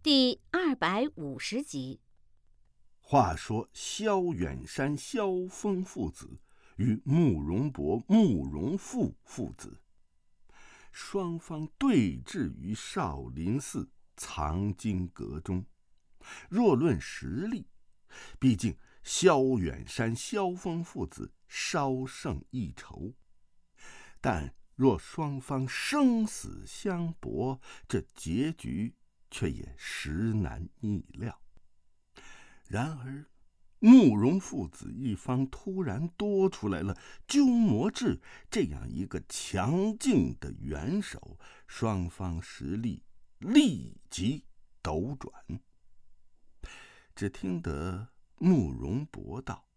第250集。 话说萧远山、萧峰父子与慕容博、慕容复父子，双方对峙于少林寺藏经阁中。若论实力，毕竟萧远山、萧峰父子稍胜一筹，但若双方生死相搏，这结局却也实难逆料。然而慕容父子一方突然多出来了鸠摩智这样一个强劲的元首，双方实力立即斗转。只听得慕容博道：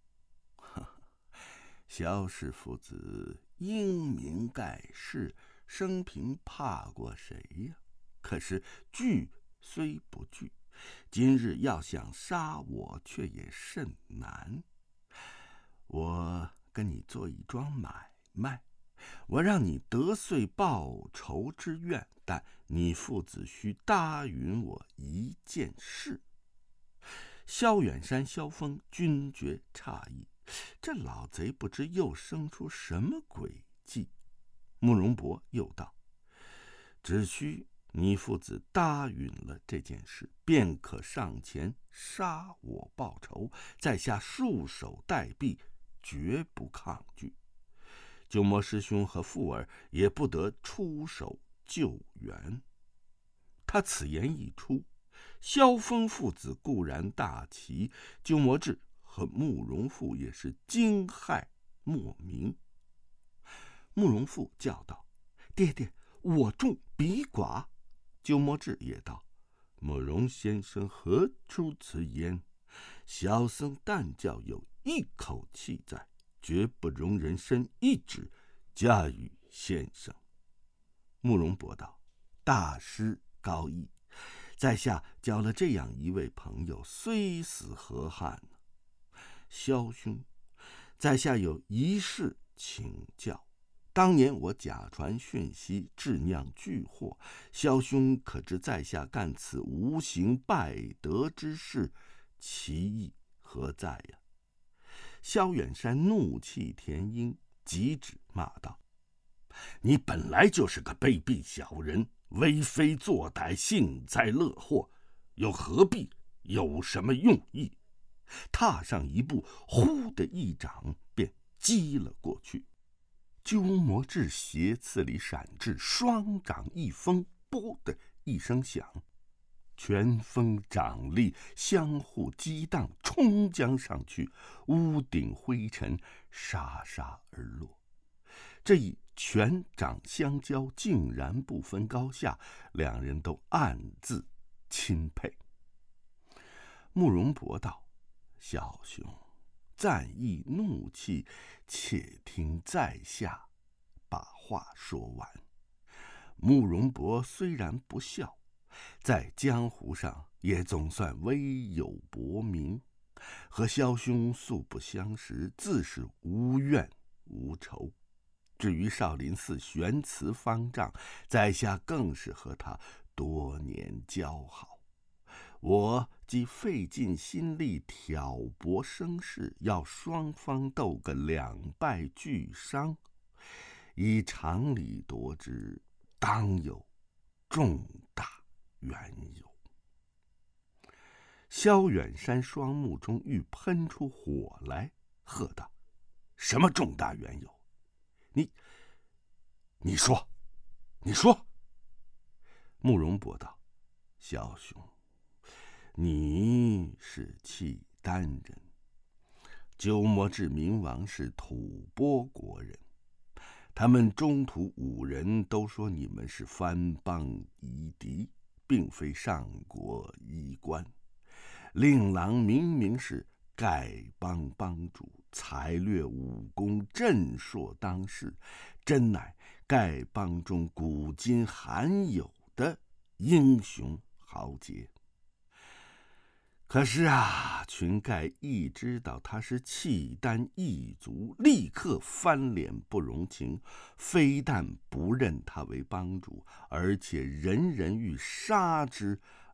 萧氏父子英明盖世，生平怕过谁呀？可是惧虽不惧，今日要想杀我，却也甚难。我跟你做一桩买卖，我让你得遂报仇之愿，但你父子须答允我一件事。萧远山、萧峰均觉诧异，这老贼不知又生出什么诡计。慕容博又道：只需你父子答允了这件事，便可上前杀我报仇，在下束手待毙，绝不抗拒。鸠摩师兄和富儿也不得出手救援。他此言一出，萧峰父子固然大奇，鸠摩智和慕容复也是惊骇莫名。慕容复叫道：爹爹，我重彼寡。鸠摩智也道：慕容先生何出此言？小僧但教有一口气在，绝不容人伸一指加与先生。慕容博道：大师高义，在下交了这样一位朋友，虽死何憾呢？萧兄，在下有一事请教。当年我假传讯息，致酿巨祸，萧兄可知在下干此无形败德之事，其意何在呀？萧远山怒气填膺，急指骂道：你本来就是个卑鄙小人，为非作歹，幸灾乐祸，又何必有什么用意？踏上一步，忽的一掌便击了过去。鸠摩智斜刺里闪至，双掌一封，啵的一声响，拳锋掌力相互激荡，冲将上去，屋顶灰尘沙沙而落。这一拳掌相交，竟然不分高下，两人都暗自钦佩。慕容博道：小兄，暂抑怒气，且听在下把话说完。慕容博虽然不孝，在江湖上也总算微有薄名，和萧兄素不相识，自是无怨无仇。至于少林寺玄慈方丈，在下更是和他多年交好。我既费尽心力挑拨声势，要双方斗个两败俱伤，以常理夺之，当有重大缘由。萧远山双目中欲喷出火来，喝道：什么重大缘由？你说，你说。慕容博道：萧兄，你是契丹人，鸠摩智明王是吐蕃国人，他们中土5人都说你们是藩邦夷狄，并非上国衣冠。令郎明明是丐帮帮主，才略武功，震烁当世，真乃丐帮中古今罕有的英雄豪杰。可是啊，群丐一知道他是契丹异族，立刻翻脸不容情，非但不认他为帮主，而且人人欲杀之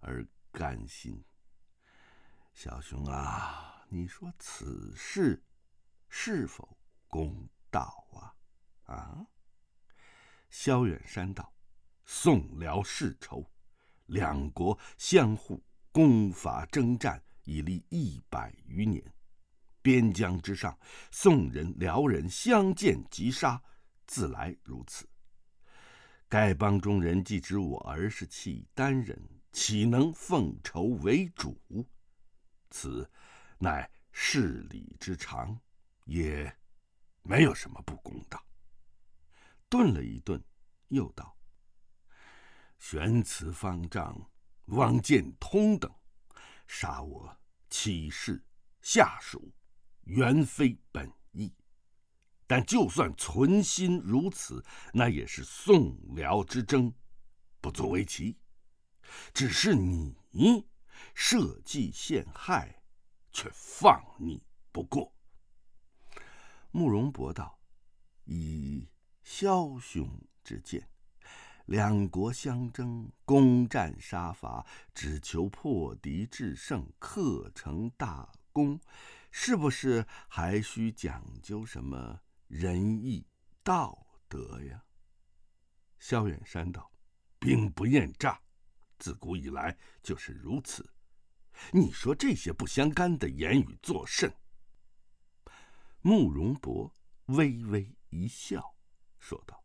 而甘心。小兄啊，你说此事是否公道啊？萧远山道：宋辽世仇，两国相互攻伐征战，已历100余年。边疆之上，宋人、辽人相见即杀，自来如此。丐帮中人既知我儿是契丹人，岂能奉仇为主？此乃事理之常，也没有什么不公道。顿了一顿，又道：玄慈方丈、王建通等杀我妻室下属，原非本意。但就算存心如此，那也是宋辽之争，不足为奇。只是你设计陷害，却放你不过。慕容博道：以枭雄之见，两国相争，攻战杀伐，只求破敌制胜，克成大功，是不是还需讲究什么仁义道德呀？萧远山道：兵不厌诈，自古以来就是如此。你说这些不相干的言语作甚？慕容博微微一笑，说道：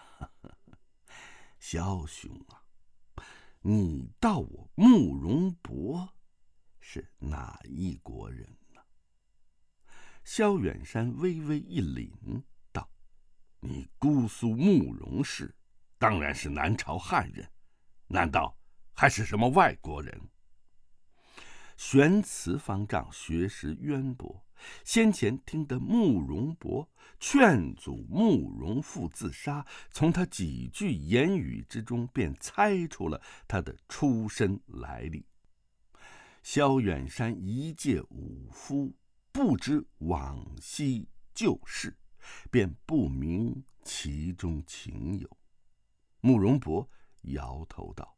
萧兄啊，你道我慕容博是哪一国人呢？萧远山微微一凛，道：你姑苏慕容氏当然是南朝汉人，难道还是什么外国人？玄慈方丈学识渊博，先前听得慕容博劝阻慕容复自杀，从他几句言语之中便猜出了他的出身来历。萧远山一介武夫，不知往昔旧事，便不明其中情有。慕容博摇头道：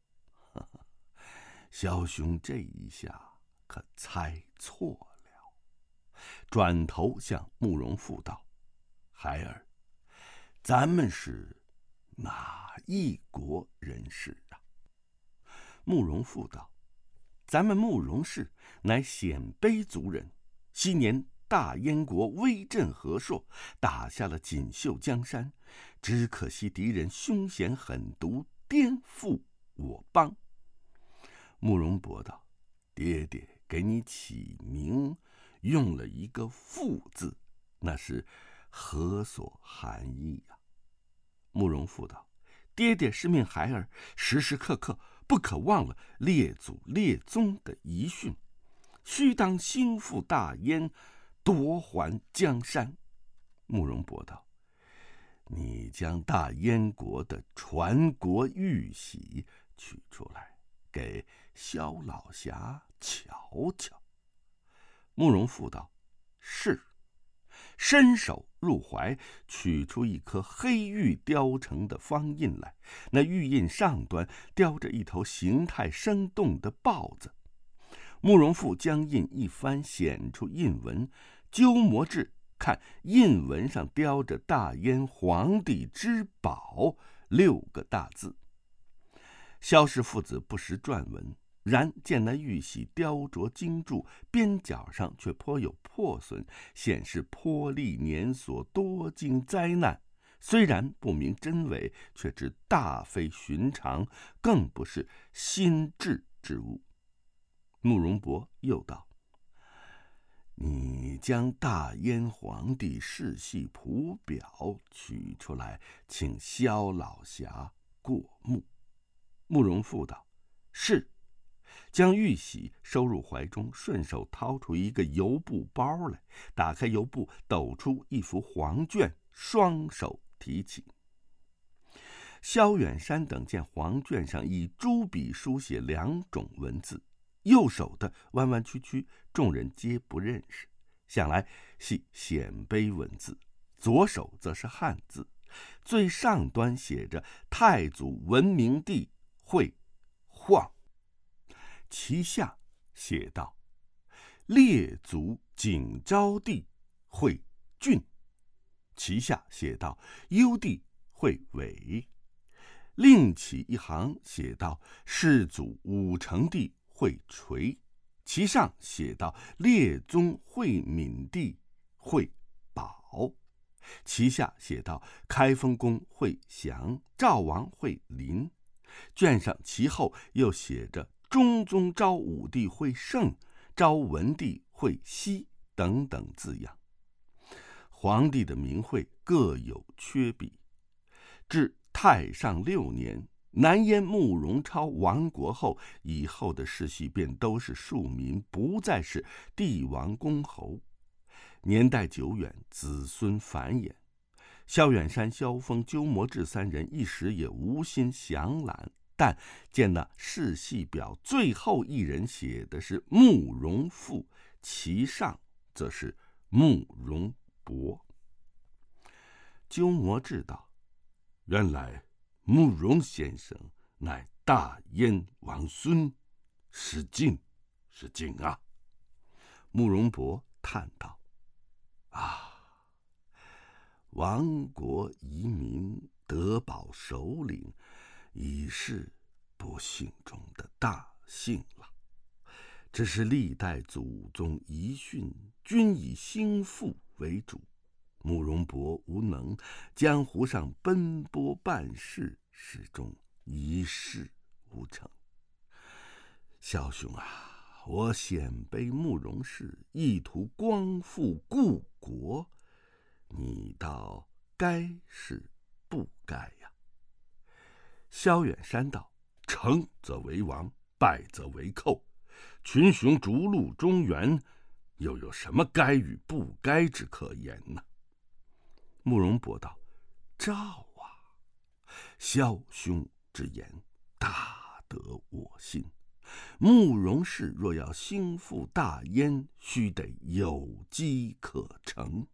萧兄这一下可猜错了。转头向慕容复道：孩儿，咱们是哪一国人士啊？慕容复道：咱们慕容氏乃鲜卑族人，昔年大燕国威震河朔，打下了锦绣江山，只可惜敌人凶险狠毒，颠覆我邦。慕容博道：爹爹给你起名用了一个复字，那是何所含义啊？慕容复道：爹爹是命孩儿时时刻刻不可忘了列祖列宗的遗训，须当兴复大燕，夺还江山。慕容博道：你将大燕国的传国玉玺取出来给萧老侠瞧瞧。慕容复道：是。伸手入怀，取出一颗黑玉雕成的方印来，那玉印上端雕着一头形态生动的豹子。慕容复将印一翻，显出印文，鸠摩智看印文上雕着大燕皇帝之宝6个大字。萧氏父子不识篆文，然见那玉玺雕琢精铸，边角上却颇有破损，显示颇历年所，多经灾难。虽然不明真伪，却知大非寻常，更不是新制之物。慕容博又道：你将大燕皇帝世系谱表取出来，请萧老侠过目。慕容复道：是。将玉玺收入怀中，顺手掏出一个油布包来，打开油布，抖出一幅黄卷，双手提起。萧远山等见黄卷上以朱笔书写2种文字，右手的弯弯曲曲，众人皆不认识，想来系鲜卑文字；左手则是汉字，最上端写着太祖文明帝会晃。 其下写道：列祖景昭帝会俊。其下写道：幽帝会伟。另起一行写道：世祖武成帝会垂。其上写道：列宗会敏帝会宝。其下写道：开封公会祥，赵王会林。卷上其后又写着中宗昭武帝会盛，昭文帝会熙等等字样。皇帝的名讳各有缺笔。至太上6年，南燕慕容超亡国后，以后的世系便都是庶民，不再是帝王公侯。年代久远，子孙繁衍。萧远山、萧峰、鸠摩智三人一时也无心详览，但见那世系表最后一人写的是慕容复，其上则是慕容博。鸠摩智道：原来慕容先生乃大燕王孙，是敬啊。慕容博叹道：亡国遗民，得保首领，已是不幸中的大幸了。这是历代祖宗遗训，均以兴复为主。慕容博无能，江湖上奔波办事，始终一事无成。萧兄啊，我鲜卑慕容氏，意图光复故国，你道该是不该呀？萧远山道：成则为王，败则为寇。群雄逐鹿中原，又有什么该与不该之可言呢？慕容博道：赵啊，萧兄之言大得我心。慕容氏若要兴复大燕，须得有机可乘。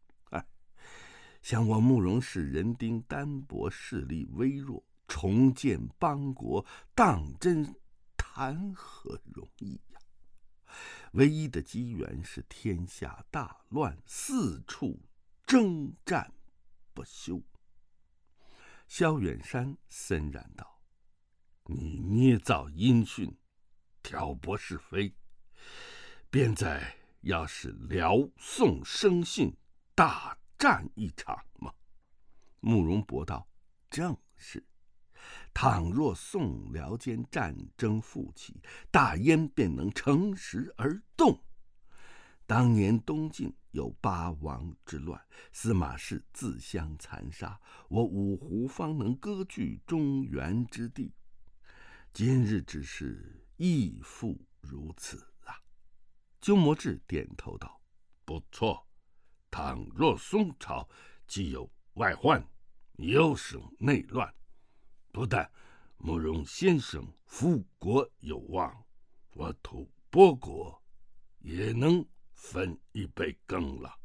像我慕容氏人丁单薄，势力微弱，重建邦国，当真谈何容易呀！唯一的机缘是天下大乱，四处征战不休。萧远山森然道：你捏造音讯，挑拨是非，便在要使辽宋生信，大战一场吗？慕容博道：正是。倘若宋辽间战争复起，大燕便能乘时而动。当年东晋有八王之乱，司马氏自相残杀，我五胡方能割据中原之地。今日之事亦复如此啊。鸠摩智点头道：不错。倘若宋朝既有外患，又生内乱，不但慕容先生复国有望，我吐蕃国也能分一杯羹了。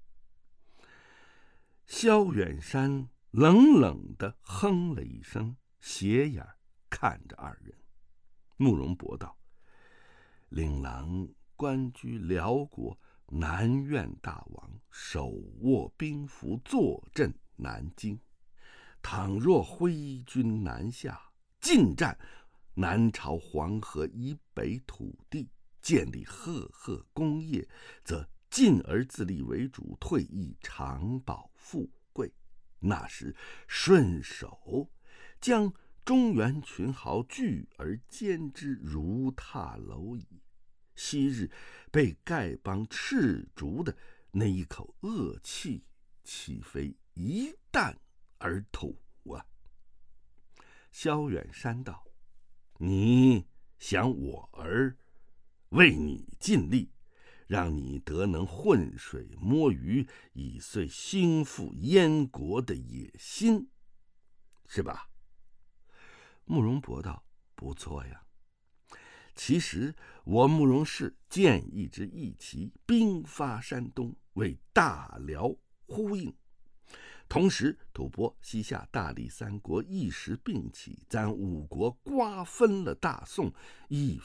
萧远山冷冷地哼了一声，斜眼看着二人。慕容博道：令郎官居辽国，南院大王，手握兵符，坐镇南京。倘若挥军南下，进占南朝黄河以北土地，建立赫赫功业，则进而自立为主，退役长保富贵。那时顺手将中原群豪聚而歼之，如踏蝼蚁。昔日被丐帮赤足的那一口恶气，岂非一弹而吐啊？萧远山道：你想我儿为你尽力，让你得能浑水摸鱼，以遂兴复燕国的野心，是吧？慕容博道：不错呀。其实我慕容氏建一支义旗，兵发山东，为大辽呼应。同时吐蕃、西夏、大荔三国一时并起，咱五国瓜分了大宋，亦非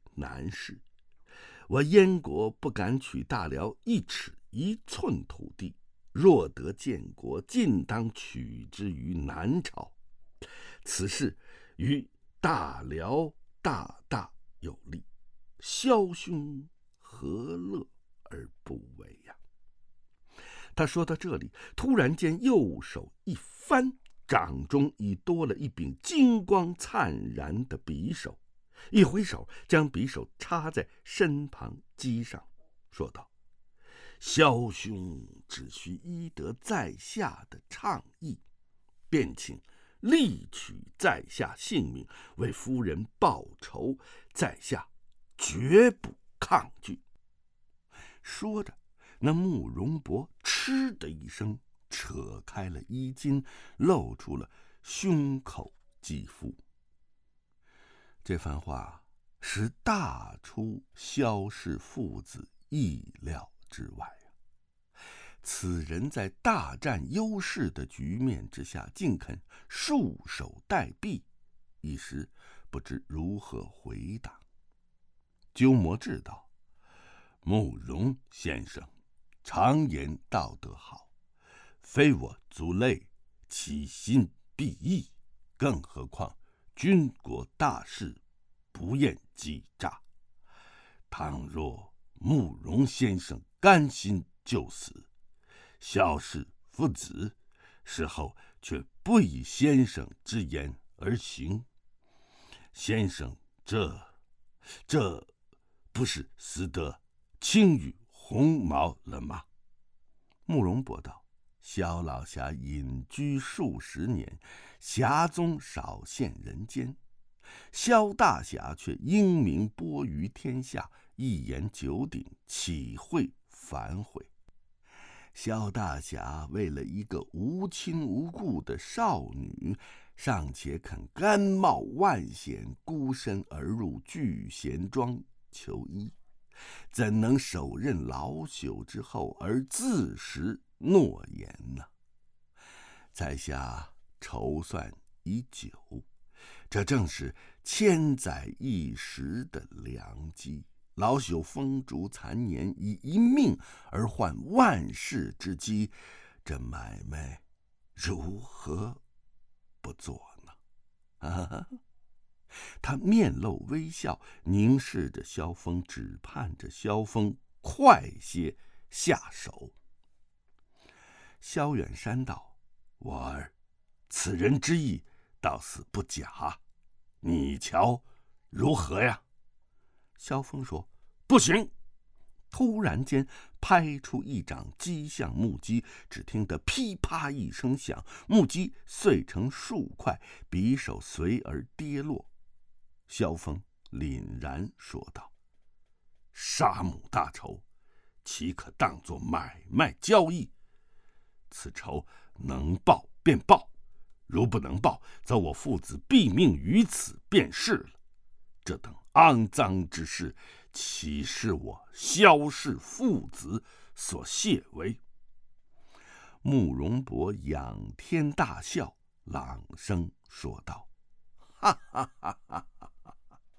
难事。我燕国不敢取大辽1尺1寸土地，若得建国，尽当取之于南朝。此事于大辽大大有利，萧兄何乐而不为呀？他说到这里，突然间右手一翻，掌中已多了一柄金光灿然的匕首，一挥手将匕首插在身旁机上，说道：萧兄只需依得在下的倡议，便请力取在下性命，为夫人报仇，在下绝不抗拒。说着，那慕容博嗤的一声扯开了衣襟，露出了胸口肌肤。这番话使大出萧氏父子意料之外啊！此人在大占优势的局面之下，竟肯束手待毙，一时不知如何回答。鸠摩智道：慕容先生，常言道得好，非我族类，其心必异，更何况军国大事，不厌机诈。倘若慕容先生甘心就死，萧氏父子事后却不以先生之言而行，先生这不是死得轻于鸿毛了吗？慕容博道：萧老侠隐居数十年，侠踪少现人间，萧大侠却英名播于天下，一言九鼎，岂会反悔？萧大侠为了一个无亲无故的少女，尚且肯甘冒万险，孤身而入聚贤庄求医，怎能手刃老朽之后而自食诺言呢？在下筹算已久，这正是千载一时的良机。老朽风烛残年，以一命而换万世之机，这买卖如何不做呢？他面露微笑，凝视着萧峰，只盼着萧峰快些下手。萧远山道：我儿，此人之意倒似不假，你瞧如何呀？萧峰说：不行！突然间拍出一掌击向木屐，只听得噼啪一声响，木屐碎成数块，匕首随而跌落。萧峰凛然说道：杀母大仇，岂可当作买卖交易？此仇能报便报，如不能报，则我父子毙命于此便是了。这等肮脏之事，岂是我萧氏父子所亵为？慕容博仰天大笑，朗声说道：哈哈哈哈哈哈！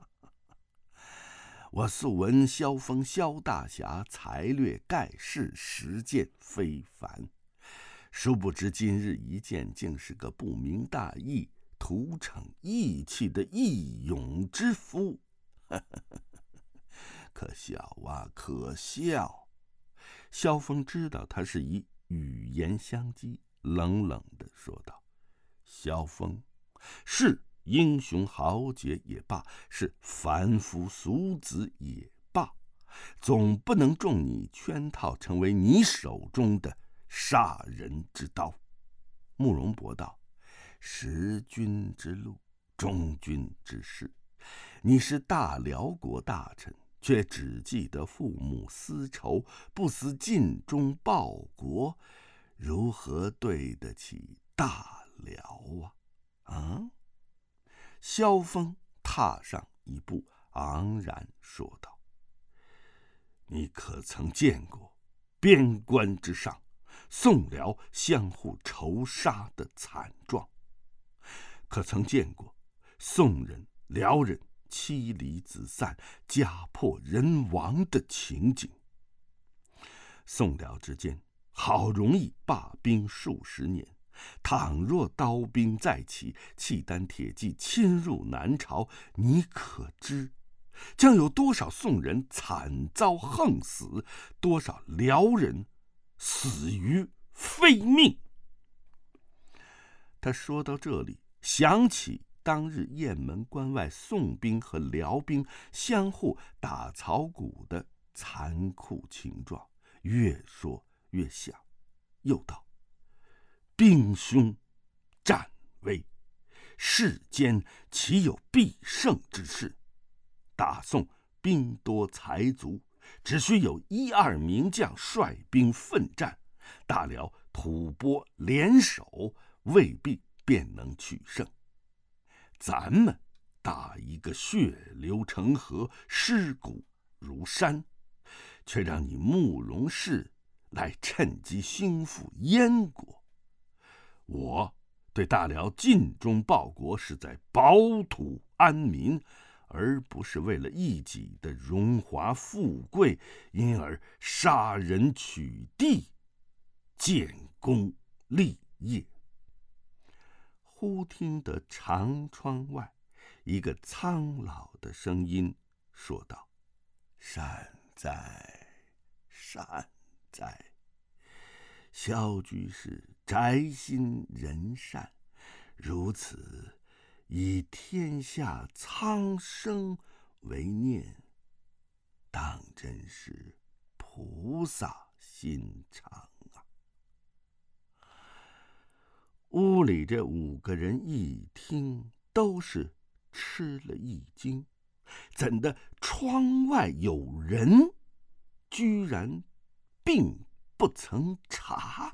我素闻萧峰萧大侠才略盖世，实践非凡，殊不知今日一见，竟是个不明大义、图逞义气的义勇之夫。可笑啊，可笑！萧峰知道他是以语言相激，冷冷地说道：萧峰，是英雄豪杰也罢，是凡夫俗子也罢，总不能中你圈套，成为你手中的杀人之刀。慕容博道：识君之路，忠君之事。你是大辽国大臣，却只记得父母私仇，不思尽忠报国，如何对得起大辽啊？萧峰踏上一步，昂然说道：你可曾见过边关之上宋辽相互仇杀的惨状？可曾见过宋人、辽人妻离子散、家破人亡的情景。宋辽之间好容易罢兵数十年，倘若刀兵再起，契丹铁骑侵入南朝，你可知将有多少宋人惨遭横死，多少辽人死于非命？他说到这里，想起当日雁门关外宋兵和辽兵相互打草鼓的残酷情状，越说越想，又道：兵凶战危，世间岂有必胜之事？大宋兵多财足，只需有1、2名将率兵奋战，大辽吐蕃联手，未必便能取胜。咱们打一个血流成河，尸骨如山，却让你慕容氏来趁机兴复燕国。我对大辽尽忠报国，是在保土安民，而不是为了一己的荣华富贵，因而杀人取地，建功立业。忽听得长窗外一个苍老的声音说道：善哉善哉，萧居士宅心仁善，如此以天下苍生为念，当真是菩萨心肠啊！屋里这5个人一听，都是吃了一惊，怎的窗外有人，居然并不曾察